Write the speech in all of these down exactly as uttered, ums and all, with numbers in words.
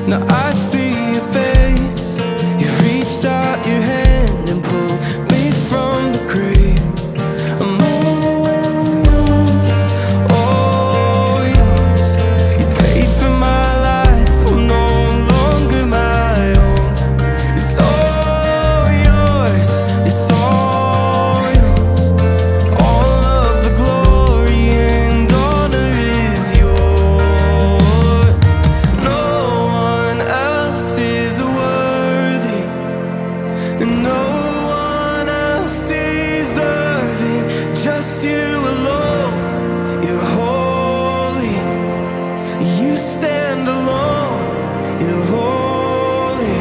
Now I see your face. You reached out your hand and pulled me from the grave. I'm all yours, all yours. You paid for my life, I'm no longer my own. It's all yours, it's all yours. All of the glory and honor is yours. No one else is worthy, and no one else deserving. Just you alone, you're holy. You stand alone, you're holy.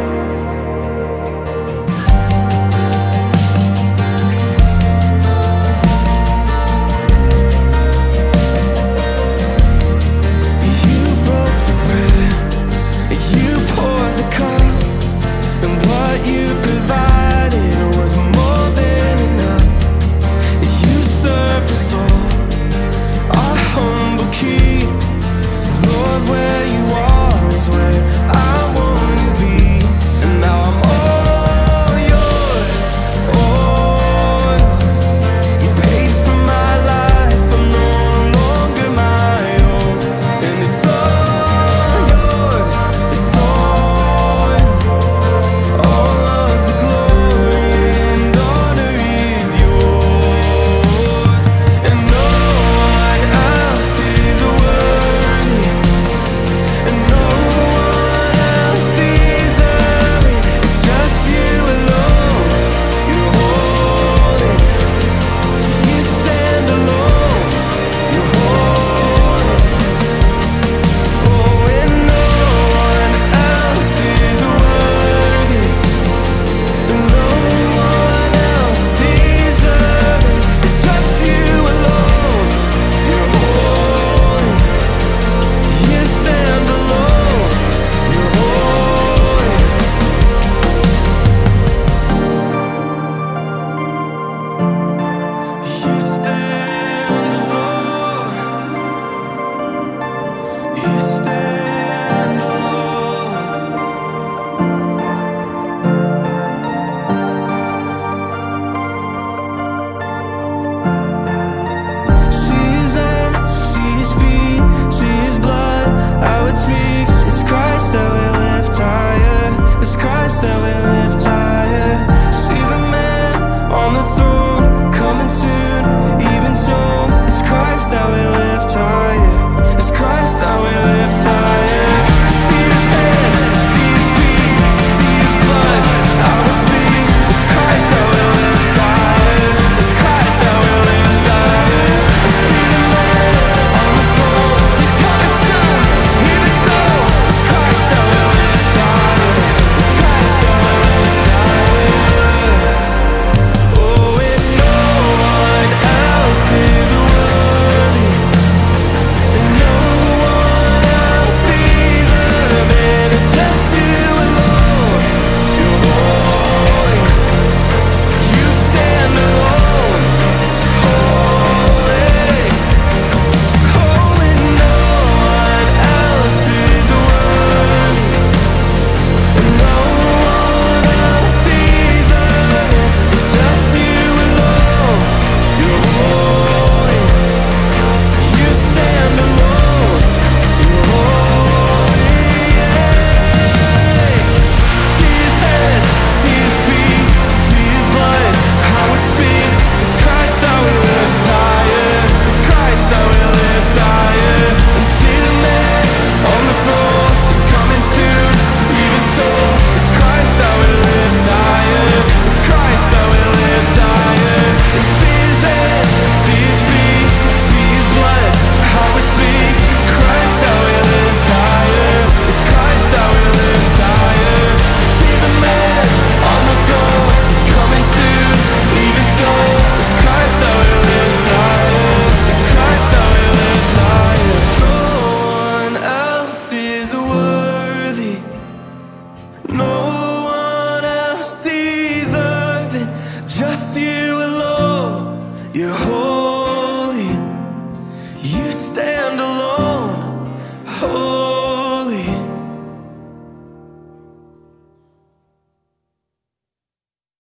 You broke the bread, you poured the cup, and what you provided was more than enough. You served us all, our humble King. Lord, where you are is where I wanna be. And now I'm all yours, all yours. You paid for my life, I'm no longer my own. And it's all yours, it's all yours. All of the glory and honor is yours. And no one else is worthy, and no one else deserving. It's just you alone, you're holy. You stand alone, you're holy. Oh, and no one else is worthy, and no one else deserving. It's just you alone, you're holy. You stand alone, you're holy. You stand alone, you stand alone. See his hands, see his feet, see his blood, how it speaks. It's Christ that we lift higher, it's Christ that we lift higher. See the man on the throne coming soon, even so. It's Christ that we lift higher, it's Christ that we lift higher. See his hands, see his feet, see his blood, how it speaks. It's Christ that we lift higher, it's Christ that we lift higher. And see the man on the throne, he's coming soon, even so. It's Christ that we lift higher, it's Christ that we lift higher. Oh, and no one else is worthy, and no one else deserving. It's just you alone, you're holy. You stand alone, holy. Oh, and no one else is worthy, and no one else deserving. It's just you alone, you're holy. You stand alone, you're holy. See his hands, see his feet, see his blood, how it speaks. It's Christ that we lift higher, it's Christ that we lift higher. And see the man on the throne, he's coming soon, even so. It's Christ that we lift higher, it's Christ that we lift higher. And see his hands, see his feet, see his blood, how it speaks. Christ that we lift higher, it's Christ that we lift higher. See the man on the throne, he's coming soon, even so. It's Christ that we lift higher, it's Christ that we lift higher. No one else is worthy, no one else deserving. Just you alone, you're holy. You stand alone, holy.